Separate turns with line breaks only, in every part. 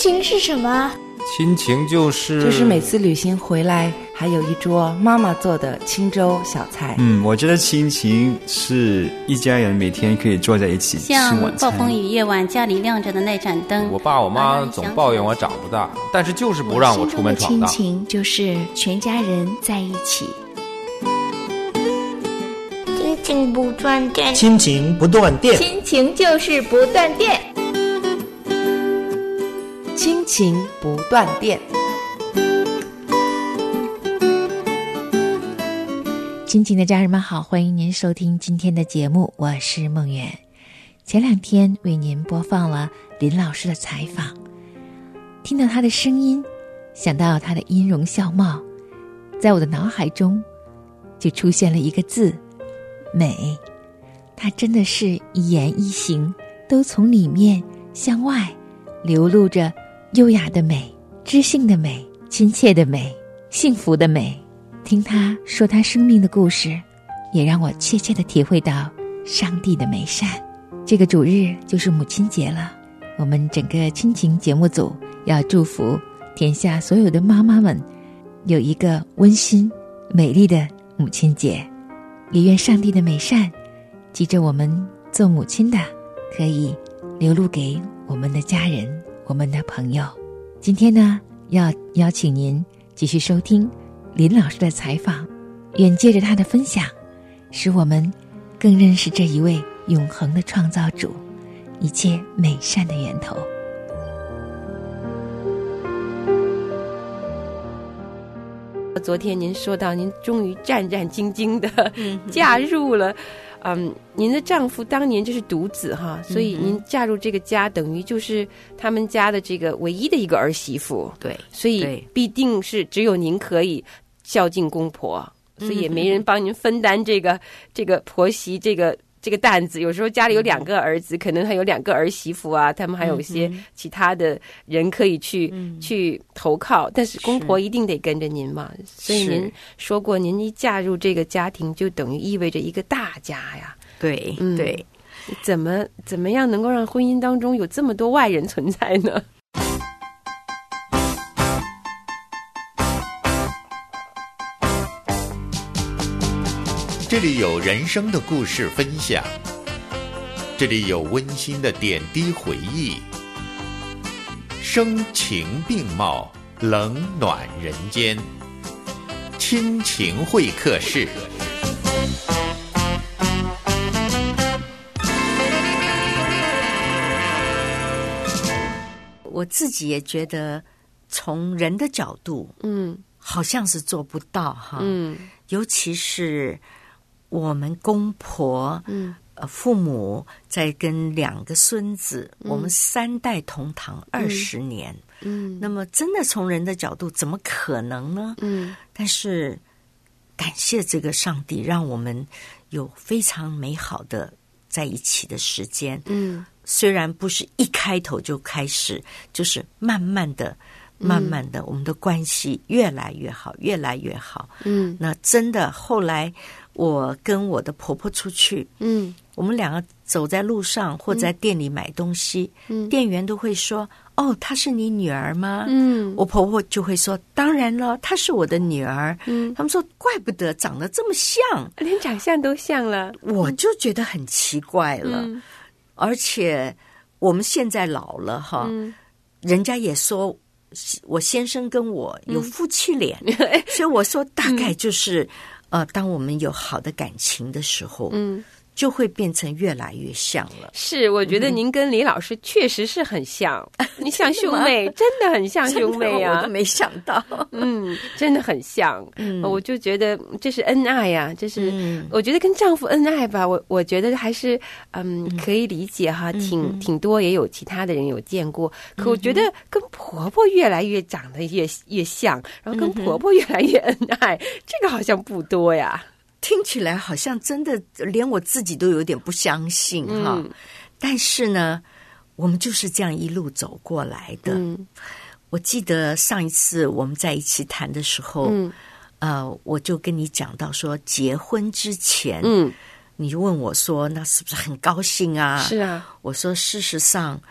情是什么？
亲情就是
每次旅行回来还有一桌妈妈做的清粥小菜。
我觉得亲情是一家人每天可以坐在一起吃晚餐。
像暴风雨夜晚家里亮着的那盏灯，
我爸我妈总抱怨我长不大，但是就是不让我出门闯荡。
亲情就是全家人在一起。
亲情不断电，
亲情不断电，
亲情就是不断电，
亲情不断电。
亲情的家人们好，欢迎您收听今天的节目，我是梦圆。前2天为您播放了林老师的采访，听到他的声音，想到他的音容笑貌，在我的脑海中就出现了一个字，美。他真的是一言一行都从里面向外流露着优雅的美、知性的美、亲切的美、幸福的美。听他说他生命的故事，也让我切切地体会到上帝的美善。这个主日就是母亲节了，我们整个亲情节目组要祝福天下所有的妈妈们有一个温馨美丽的母亲节，也愿上帝的美善记着我们做母亲的可以流露给我们的家人、我们的朋友。今天呢，要邀请您继续收听林老师的采访，愿借着他的分享，使我们更认识这一位永恒的创造主，一切美善的源头。
昨天您说到您终于战战兢兢的嫁入了您的丈夫当年就是独子哈，所以您嫁入这个家等于就是他们家的这个唯一的一个儿媳妇。
对，
所以必定是只有您可以孝敬公婆，所以也没人帮您分担这个婆媳这个担子。有时候家里有2个儿子，可能还有2个儿媳妇啊，他们还有一些其他的人可以去投靠，但是公婆一定得跟着您嘛。所以您说过，您一嫁入这个家庭，就等于意味着一个大家呀。
对，对，
怎么样能够让婚姻当中有这么多外人存在呢？
这里有人生的故事分享，这里有温馨的点滴回忆，声情并茂，冷暖人间，亲情会客室。
我自己也觉得从人的角度好像是做不到哈，尤其是我们公婆父母在跟2个孙子，我们3代同堂20年，那么真的从人的角度怎么可能呢？但是感谢这个上帝，让我们有非常美好的在一起的时间。虽然不是一开头就开始，就是慢慢的我们的关系越来越好，越来越好。那真的后来我跟我的婆婆出去，我们2个走在路上或在店里买东西，店员都会说，哦，她是你女儿吗？我婆婆就会说，当然了，她是我的女儿。他们说，怪不得长得这么像，
连长相都像了。
我就觉得很奇怪了。而且我们现在老了哈，人家也说我先生跟我有夫妻脸，所以我说大概就是当我们有好的感情的时候，就会变成越来越像了。
是，我觉得您跟李老师确实是很像，你像兄妹，真的很像兄妹啊！
我都没想到，
真的很像。我就觉得这是恩爱呀，这是我觉得跟丈夫恩爱吧，我觉得还是可以理解哈，挺多也有其他的人有见过，可我觉得跟婆婆越来越长得越像，然后跟婆婆越来越恩爱，这个好像不多呀。
听起来好像真的连我自己都有点不相信哈，但是呢，我们就是这样一路走过来的。我记得上一次我们在一起谈的时候，我就跟你讲到说，结婚之前，你就问我说，那是不是很高兴啊？
是啊，
我说事实上，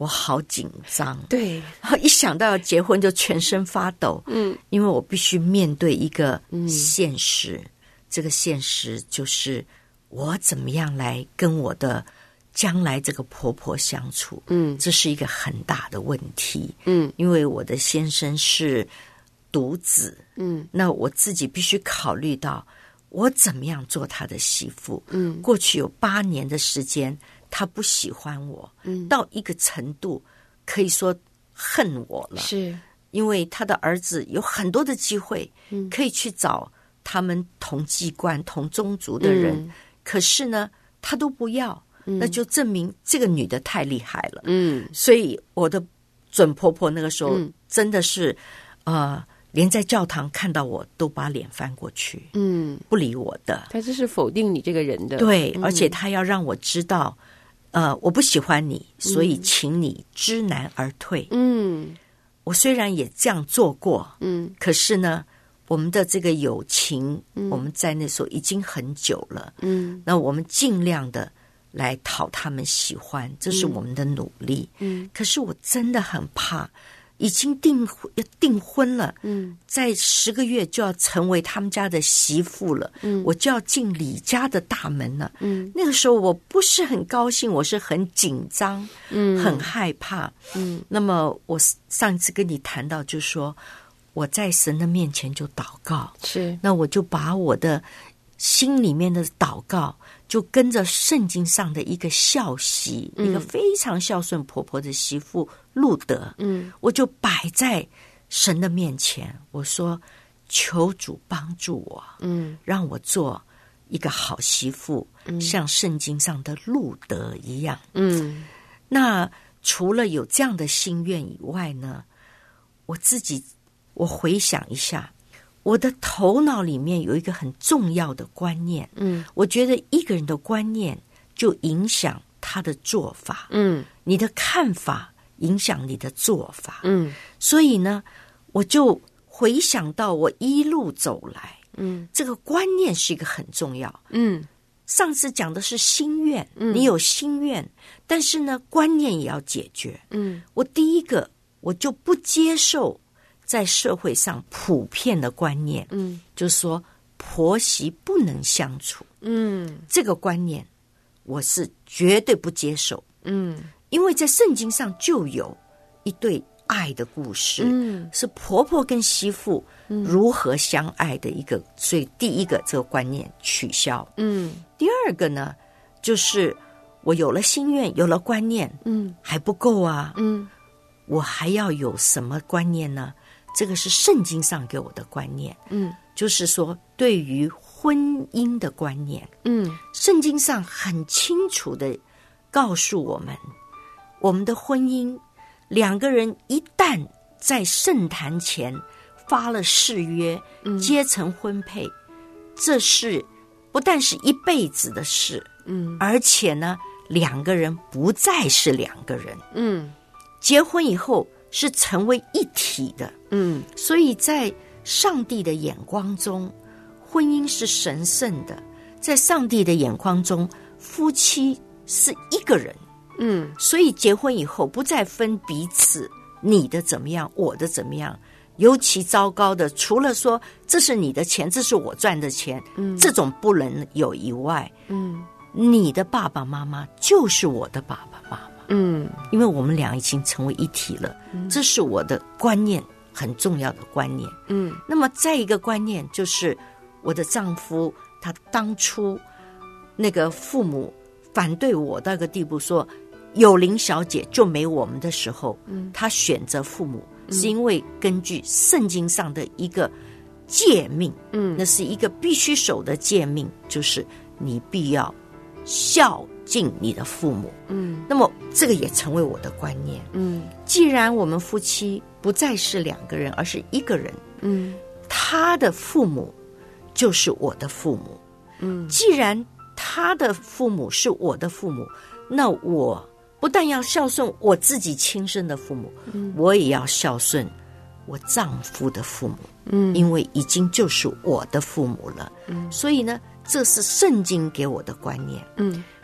我好紧张，
对，
一想到要结婚就全身发抖，因为我必须面对一个现实，这个现实就是我怎么样来跟我的将来这个婆婆相处，这是一个很大的问题，因为我的先生是独子，那我自己必须考虑到我怎么样做他的媳妇，过去有8年的时间他不喜欢我，到一个程度可以说恨我了，
是
因为他的儿子有很多的机会可以去找他们同籍贯同宗族的人，可是呢他都不要，那就证明这个女的太厉害了，所以我的准婆婆那个时候真的是连在教堂看到我都把脸翻过去，不理我的，
他这是否定你这个人的，
对，而且他要让我知道我不喜欢你，所以请你知难而退。我虽然也这样做过，可是呢，我们的这个友情，我们在那时候已经很久了，那我们尽量的来讨他们喜欢，这是我们的努力。可是我真的很怕，已经订婚了，在10个月就要成为他们家的媳妇了，我就要进李家的大门了。那个时候我不是很高兴，我是很紧张，很害怕。那么我上一次跟你谈到，就是说我在神的面前就祷告，
是，
那我就把我的心里面的祷告就跟着圣经上的一个孝媳，一个非常孝顺婆婆的媳妇路德，我就摆在神的面前，我说求主帮助我，让我做一个好媳妇，像圣经上的路德一样。那除了有这样的心愿以外呢，我回想一下，我的头脑里面有一个很重要的观念，我觉得一个人的观念就影响他的做法，你的看法影响你的做法，所以呢，我就回想到我一路走来，这个观念是一个很重要，上次讲的是心愿，你有心愿，但是呢，观念也要解决，我第一个我就不接受在社会上普遍的观念，就是说婆媳不能相处，这个观念我是绝对不接受，因为在圣经上就有一对爱的故事，是婆婆跟媳妇如何相爱的一个，所以第一个这个观念取消，第二个呢，就是我有了心愿，有了观念，还不够啊，我还要有什么观念呢？这个是圣经上给我的观念，就是说对于婚姻的观念，圣经上很清楚的告诉我们，我们的婚姻，两个人一旦在圣坛前发了誓约，结成婚配，这是不但是一辈子的事，而且呢，两个人不再是两个人，结婚以后是成为一体的，所以在上帝的眼光中，婚姻是神圣的，在上帝的眼光中，夫妻是一个人，所以结婚以后不再分彼此，你的怎么样，我的怎么样，尤其糟糕的，除了说这是你的钱，这是我赚的钱，这种不能有以外，你的爸爸妈妈就是我的爸爸妈妈，因为我们俩已经成为一体了，这是我的观念，很重要的观念。那么再一个观念就是我的丈夫，他当初那个父母反对我到一个地步，说有林小姐就没我们的时候，他选择父母是因为根据圣经上的一个诫命，那是一个必须守的诫命，就是你必要孝敬你的父母，那么这个也成为我的观念，既然我们夫妻不再是两个人，而是一个人，他的父母就是我的父母，既然他的父母是我的父母，那我不但要孝顺我自己亲生的父母，我也要孝顺我丈夫的父母，因为已经就是我的父母了，所以呢，这是圣经给我的观念。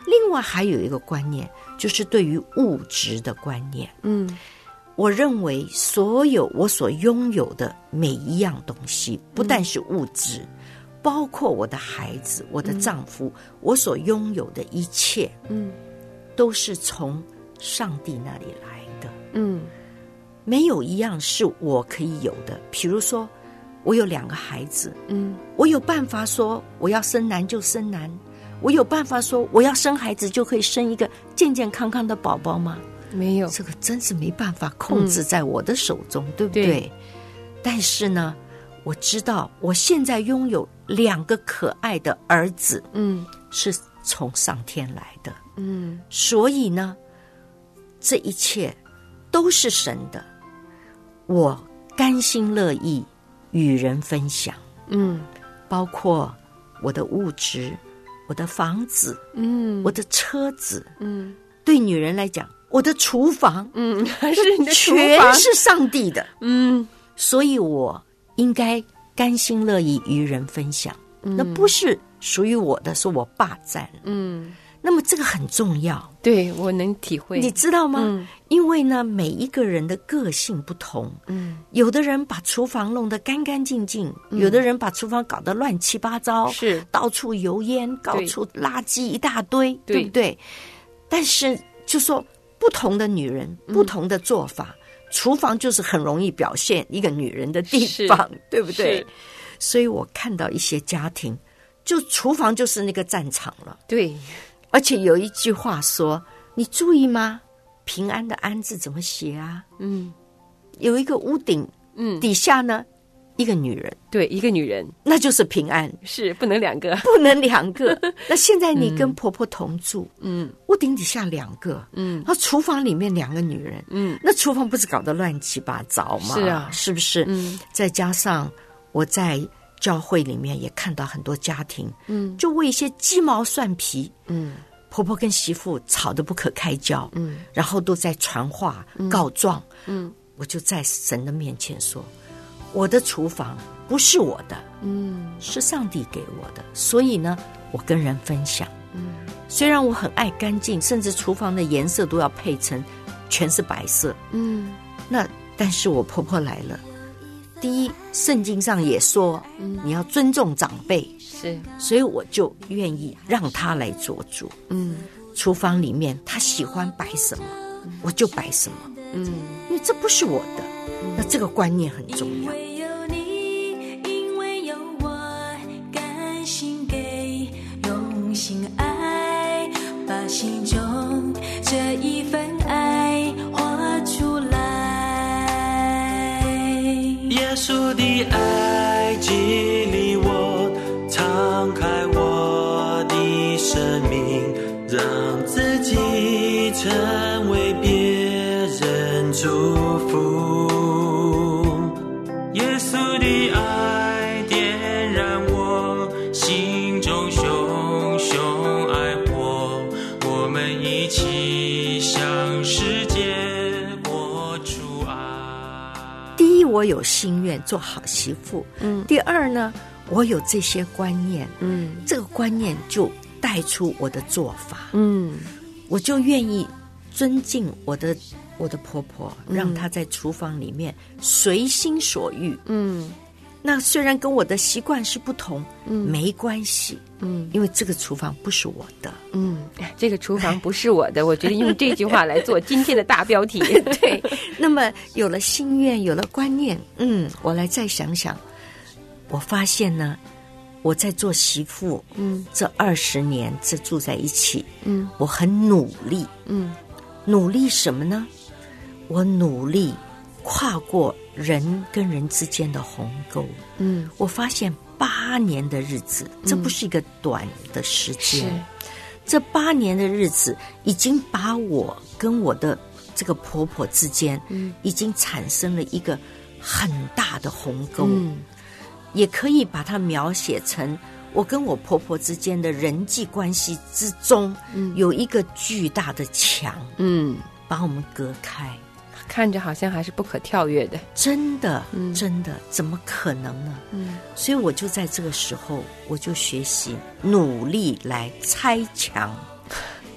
另外还有一个观念，就是对于物质的观念。我认为所有我所拥有的每一样东西，不但是物质，包括我的孩子、我的丈夫，我所拥有的一切，都是从上帝那里来的。没有一样是我可以有的。比如说，我有2个孩子，我有办法说我要生男就生男，我有办法说我要生孩子就可以生一个健健康康的宝宝吗？
没有，
这个真是没办法控制在我的手中，对不对？
对。
但是呢，我知道我现在拥有2个可爱的儿子，是从上天来的，所以呢，这一切都是神的，我甘心乐意与人分享，包括我的物质，我的房子，我的车子，对女人来讲，我的厨房，
是你的厨房，
全是上帝的，所以我应该甘心乐意与人分享，那不是属于我的，是我霸占了，那么这个很重要，
对，我能体会，
你知道吗？因为呢，每一个人的个性不同，有的人把厨房弄得干干净净，有的人把厨房搞得乱七八糟，
是
到处油烟，到处垃圾一大堆，对不对？但是就说不同的女人，不同的做法，厨房就是很容易表现一个女人的地方，对不对？所以我看到一些家庭，就厨房就是那个战场了，
对。
而且有一句话说，你注意吗？平安的安字怎么写啊？有一个屋顶，底下呢一个女人，
对，一个女人，
那就是平安，
是不能2个，
不能2个。那现在你跟婆婆同住，屋顶底下2个，那厨房里面2个女人，那厨房不是搞得乱七八糟吗？
是啊，
是不是？再加上我在教会里面也看到很多家庭，就为一些鸡毛蒜皮，婆婆跟媳妇吵得不可开交，然后都在传话告状，我就在神的面前说，我的厨房不是我的，是上帝给我的，所以呢，我跟人分享，虽然我很爱干净，甚至厨房的颜色都要配成全是白色，那但是我婆婆来了，第一，圣经上也说，你要尊重长辈，
是，
所以我就愿意让她来做主。厨房里面她喜欢摆什么，我就摆什么。因为这不是我的，那这个观念很重要。
因为有你，因为有我，甘心给，用心爱，把心中这一份爱活出来。
耶稣的爱激励我，敞开我的生命，让自己成为别人祝福。耶稣的爱点燃我心中熊熊爱火，我们一起向世界播出爱。
第一，我有心愿做好媳妇，第二呢，我有这些观念，这个观念就带出我的做法，我就愿意尊敬我的婆婆，让她在厨房里面随心所欲，那虽然跟我的习惯是不同，没关系，因为这个厨房不是我的，
这个厨房不是我的，我觉得用这句话来做今天的大标题。
对，那么有了心愿，有了观念，我来再想想，我发现呢，我在做媳妇，这20年这住在一起，我很努力，努力什么呢？我努力跨过人跟人之间的鸿沟，我发现8年的日子，这不是一个短的时间，这8年的日子已经把我跟我的这个婆婆之间，已经产生了一个很大的鸿沟，也可以把它描写成我跟我婆婆之间的人际关系之中，有一个巨大的墙，把我们隔开，
看着好像还是不可跳跃的，
真的，真的，怎么可能呢？所以我就在这个时候，我就学习努力来拆墙，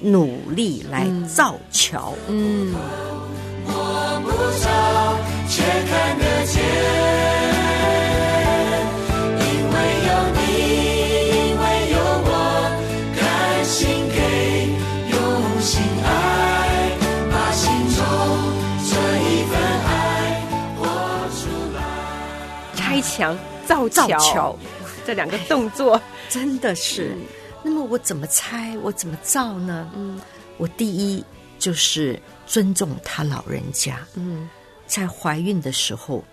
努力来造桥。
我不找，却看得见，因为有你，因为有我，甘心给，用心爱，把心中这一份爱活出来。
拆墙造桥，这两个动作
真的是。那么我怎么拆，我怎么造呢？我第一就是尊重他老人家。在怀孕的时候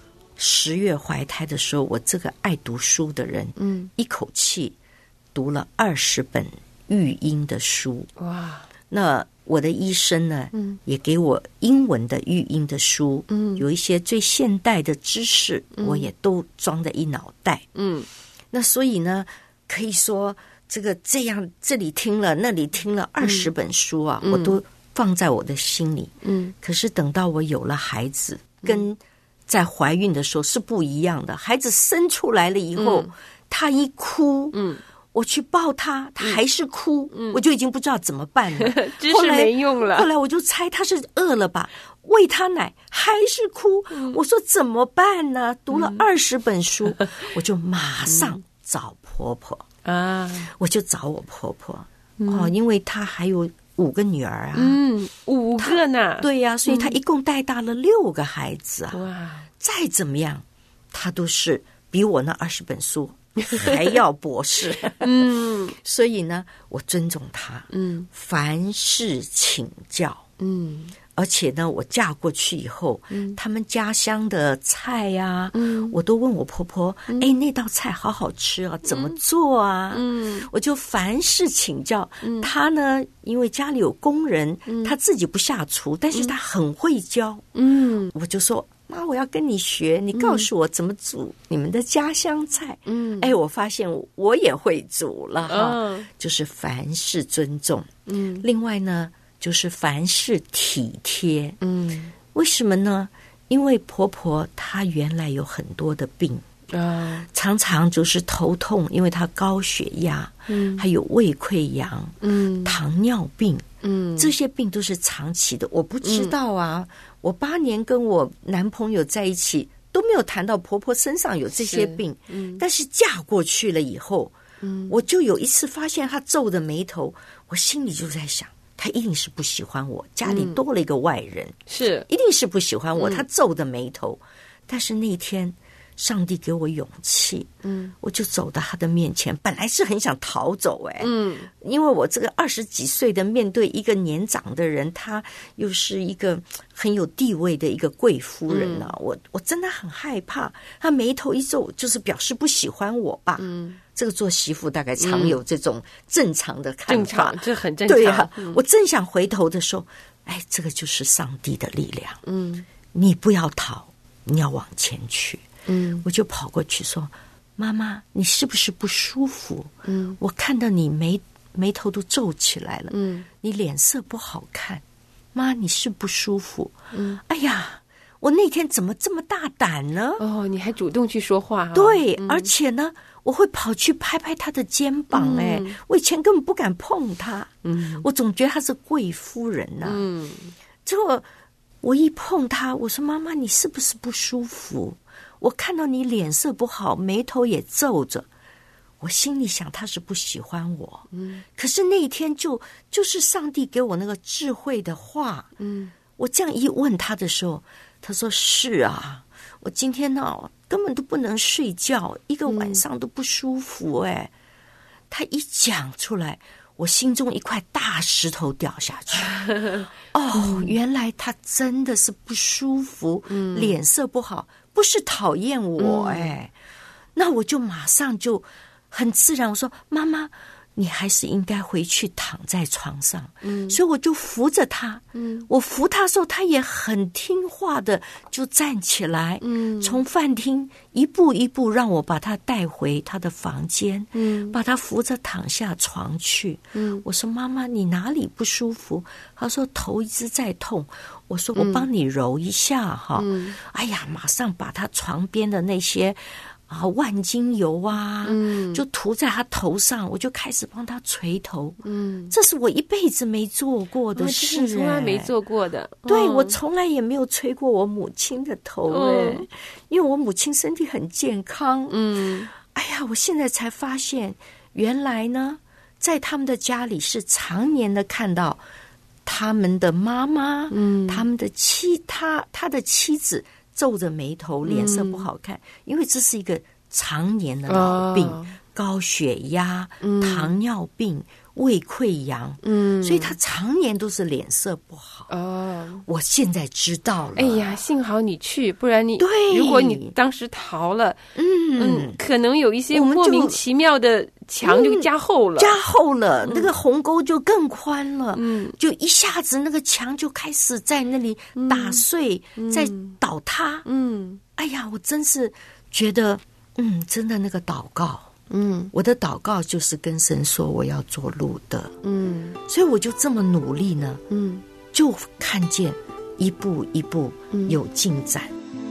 ，10月怀胎的时候，我这个爱读书的人，一口气读了20本育婴的书。哇！那我的医生呢，也给我英文的育婴的书，有一些最现代的知识，我也都装在一脑袋。那所以呢，可以说这样，这里听了，那里听了20本书啊，我都放在我的心里。可是等到我有了孩子，跟在怀孕的时候是不一样的。孩子生出来了以后，他一哭，我去抱他，他还是哭，我就已经不知道怎么办了。
知识没用了。
后来我就猜他是饿了吧，喂他奶还是哭。我说怎么办呢？读了20本书，我就马上找婆婆啊，我就找我婆婆因为她还有5个女儿啊
，5个呢？
对呀，所以她一共带大了6个孩子啊。哇！再怎么样，她都是比我那20本书还要博士。所以呢，我尊重她。凡事请教。而且呢，我嫁过去以后，他们家乡的菜呀，我都问我婆婆，那道菜好好吃啊，怎么做啊？我就凡事请教。她呢，因为家里有工人，她自己不下厨，但是她很会教。我就说，妈，我要跟你学，你告诉我怎么煮你们的家乡菜。我发现我也会煮了哈，就是凡事尊重。另外呢，就是凡事体贴。为什么呢？因为婆婆她原来有很多的病常常就是头痛，因为她高血压，还有胃溃疡，糖尿病，这些病都是长期的。我不知道啊，我8年跟我男朋友在一起都没有谈到婆婆身上有这些病，但是嫁过去了以后，我就有一次发现她皱着眉头，我心里就在想，他一定是不喜欢我，家里多了一个外人，
是
一定是不喜欢我。他皱着眉头，但是那天上帝给我勇气，我就走到他的面前，本来是很想逃走，因为我这个20几岁的面对一个年长的人，他又是一个很有地位的一个贵夫人啊，我真的很害怕。他眉头一皱，就是表示不喜欢我吧。这个做媳妇大概常有这种正常的看法，
正常，这很正常。
对啊，我正想回头的时候，这个就是上帝的力量。你不要逃，你要往前去。我就跑过去说，妈妈，你是不是不舒服？我看到你眉头都皱起来了，你脸色不好看，妈，你是不舒服？哎呀，我那天怎么这么大胆呢？
你还主动去说话。
对，而且呢，我会跑去拍拍他的肩膀。我以前根本不敢碰他。我总觉得他是贵夫人啊。结果我一碰他，我说，妈妈，你是不是不舒服？我看到你脸色不好，眉头也皱着。我心里想，他是不喜欢我。可是那一天就是上帝给我那个智慧的话。我这样一问他的时候，他说，是啊，我今天呢根本都不能睡觉，一个晚上都不舒服。他一讲出来，我心中一块大石头掉下去。原来他真的是不舒服，脸色不好，不是讨厌我。那我就马上就很自然，我说，妈妈，你还是应该回去躺在床上。所以我就扶着他。我扶他的时候，他也很听话的就站起来。从饭厅一步一步让我把他带回他的房间。把他扶着躺下床去。我说，妈妈，你哪里不舒服？他说，头一直在痛。我说，我帮你揉一下哈。哎呀，马上把他床边的那些万金油啊，就涂在他头上，我就开始帮他捶头。这是我一辈子没做过的事，
从来没做过的。
对，我从来也没有捶过我母亲的头，因为我母亲身体很健康。哎呀，我现在才发现，原来呢，在他们的家里是常年的看到他们的妈妈，他们的他的妻子皱着眉头，脸色不好看，因为这是一个常年的老病，高血压、糖尿病、胃溃疡，所以他常年都是脸色不好。我现在知道了。
哎呀，幸好你去，不然
对，
如果你当时逃了，可能有一些莫名其妙的墙就加厚了，
那个鸿沟就更宽了，就一下子那个墙就开始在那里打碎，在倒塌。哎呀，我真是觉得，真的那个祷告，我的祷告就是跟神说我要做路的，所以我就这么努力呢，就看见一步一步有进展。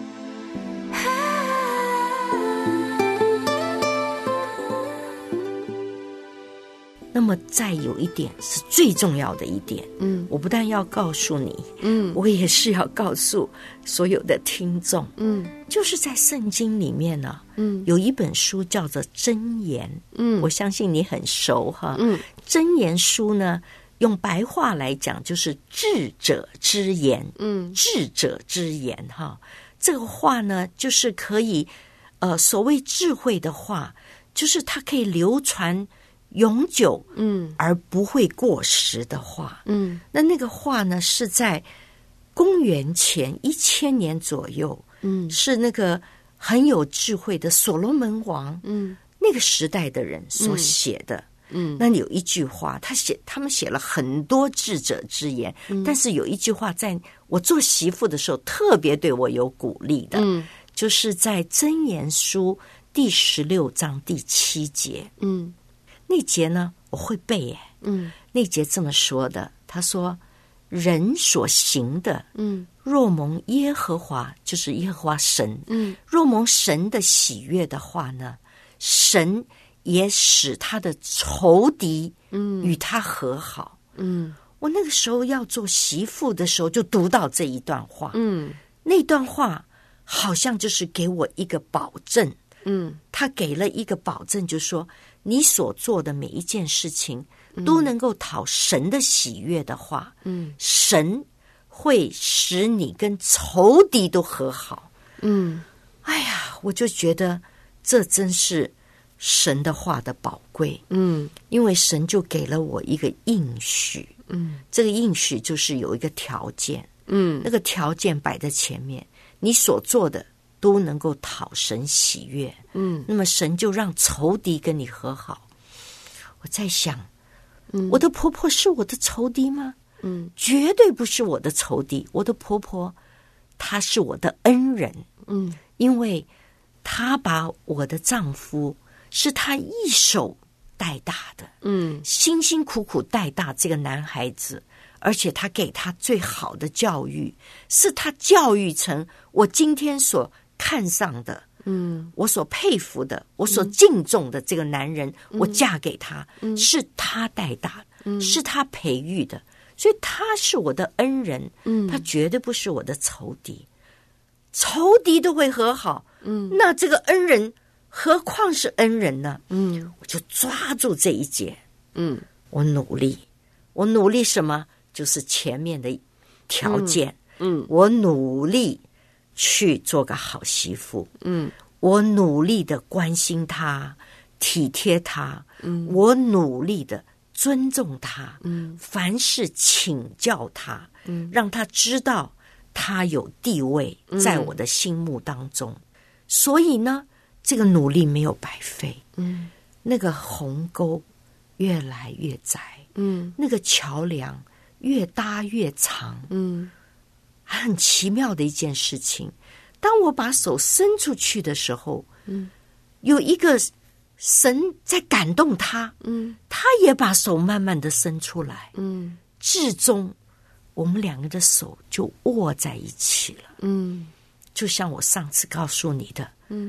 那么再有一点是最重要的一点，我不但要告诉你，我也是要告诉所有的听众，就是在圣经里面呢，有一本书叫做箴言，我相信你很熟哈，箴言书呢，用白话来讲就是智者之言，智者之言哈，这个话呢，就是可以，所谓智慧的话，就是它可以流传永久，而不会过时的话，那个话呢，是在公元前1000年左右，是那个很有智慧的所罗门王，那个时代的人所写的。那有一句话，他们写了很多智者之言，但是有一句话，在我做媳妇的时候特别对我有鼓励的，就是在箴言书第16章第7节，那节呢我会背耶，那节这么说的，他说人所行的，若蒙耶和华，就是耶和华神，若蒙神的喜悦的话呢，神也使他的仇敌与他和好。我那个时候要做媳妇的时候就读到这一段话，那段话好像就是给我一个保证，他给了一个保证，就是说你所做的每一件事情都能够讨神的喜悦的话，神会使你跟仇敌都和好。哎呀，我就觉得这真是神的话的宝贵，因为神就给了我一个应许，这个应许就是有一个条件，那个条件摆在前面，你所做的都能够讨神喜悦，那么神就让仇敌跟你和好。我在想，我的婆婆是我的仇敌吗？绝对不是我的仇敌。我的婆婆她是我的恩人，因为她把我的丈夫是她一手带大的，辛辛苦苦带大这个男孩子，而且她给他最好的教育，是她教育成我今天所看上的，我所佩服的，我所敬重的这个男人，我嫁给他，是他带大的，是他培育的，所以他是我的恩人，他绝对不是我的仇敌。仇敌都会和好，那这个恩人何况是恩人呢？我就抓住这一节，我努力什么？就是前面的条件，我努力去做个好媳妇，我努力的关心他，体贴他，我努力的尊重他，凡事请教他，让他知道他有地位在我的心目当中。所以呢，这个努力没有白费，那个鸿沟越来越窄，那个桥梁越搭越长，很奇妙的一件事情。当我把手伸出去的时候，有一个神在感动他，他也把手慢慢的伸出来，至终我们两个的手就握在一起了，就像我上次告诉你的，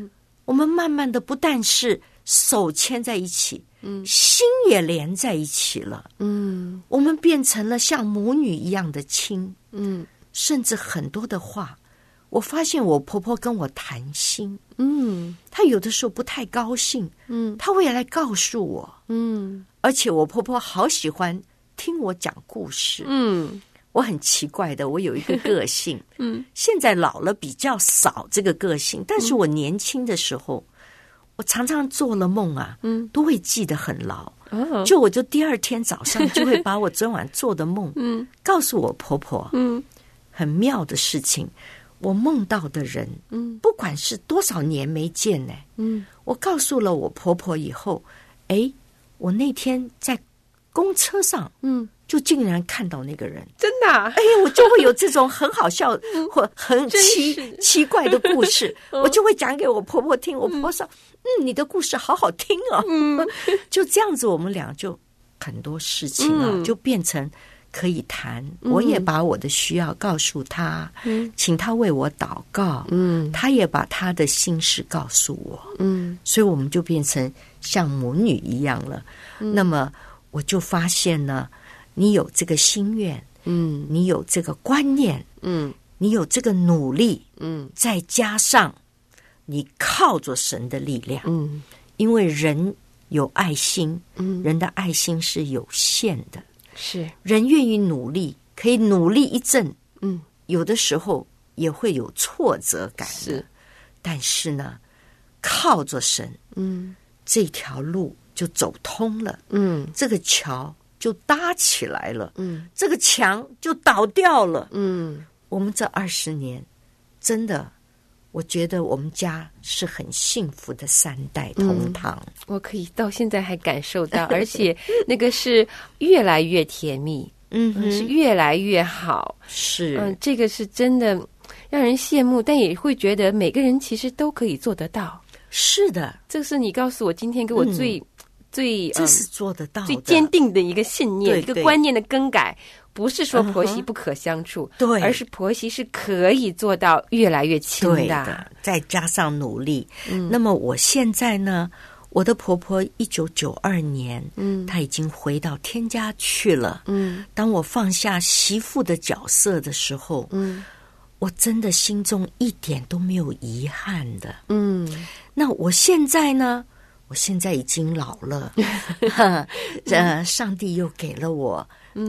我们慢慢的不但是手牵在一起，心也连在一起了，我们变成了像母女一样的亲，甚至很多的话，我发现我婆婆跟我谈心，她有的时候不太高兴，她会来告诉我，而且我婆婆好喜欢听我讲故事，我很奇怪的，我有一个个性，现在老了比较少这个个性，但是我年轻的时候，我常常做了梦啊，都会记得很牢，我就第二天早上就会把我昨晚做的梦，告诉我婆婆，很妙的事情，我梦到的人，不管是多少年没见呢，我告诉了我婆婆以后，我那天在公车上，就竟然看到那个人，
真的啊，
我就会有这种很好笑或很奇怪的故事，我就会讲给我婆婆听。我婆婆说：“你的故事好好听哦。”就这样子，我们俩就很多事情啊，就变成可以谈。我也把我的需要告诉他，请他为我祷告。他也把他的心事告诉我。所以我们就变成像母女一样了。那么我就发现呢。你有这个心愿，你有这个观念，你有这个努力，再加上你靠着神的力量，因为人有爱心，人的爱心是有限的，
是
人愿意努力，可以努力一阵，有的时候也会有挫折感的，但是呢，靠着神，这条路就走通了，这个桥就搭起来了，这个墙就倒掉了，我们这20年真的，我觉得我们家是很幸福的3代同堂，
我可以到现在还感受到，而且那个是越来越甜蜜，是越来越好，
是，
这个是真的让人羡慕，但也会觉得每个人其实都可以做得到。
是的，
这是你告诉我今天给我最
这是做得到的，
最坚定的一个信念，
对
一个观念的更改，不是说婆媳不可相处，
对，
而是婆媳是可以做到越来越亲的，
再加上努力。那么我现在呢，我的婆婆1992年，她已经回到天家去了。当我放下媳妇的角色的时候，我真的心中一点都没有遗憾的。那我现在呢？我现在已经老了，上帝又给了我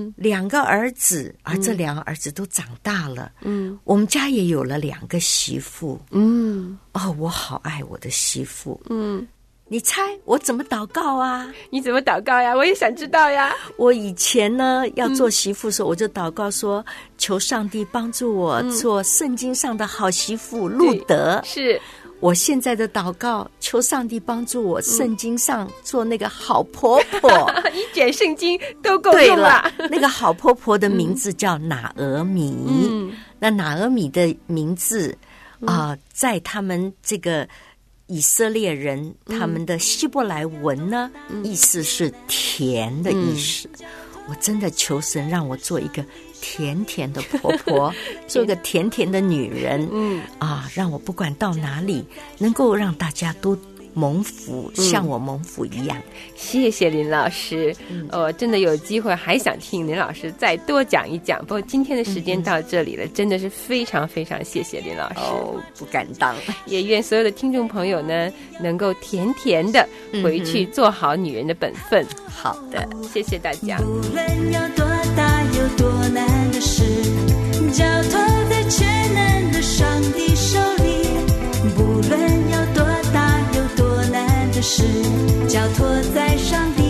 2个儿子，而这2个儿子都长大了。我们家也有了2个媳妇。我好爱我的媳妇。你猜我怎么祷告啊？
你怎么祷告呀？我也想知道呀。
我以前呢要做媳妇的时候，我就祷告说，求上帝帮助我做圣经上的好媳妇，路德。
是。
我现在的祷告，求上帝帮助我圣经上做那个好婆婆。
一卷圣经都够用了。
那个好婆婆的名字叫拿俄米。那拿俄米的名字在他们这个以色列人他们的希伯来文呢，意思是甜的意思。我真的求神让我做一个甜甜的婆婆，做个甜甜的女人，让我不管到哪里，能够让大家都蒙福，像我蒙福一样。
谢谢林老师，真的有机会还想听林老师再多讲一讲。不过今天的时间到这里了，真的是非常非常谢谢林老师。
不敢当，
也愿所有的听众朋友呢，能够甜甜的回去做好女人的本分。
好的，
谢谢大家。
无论有多大有多难的事，交托在全能的上帝手里。不论有多大有多难的事，交托在上帝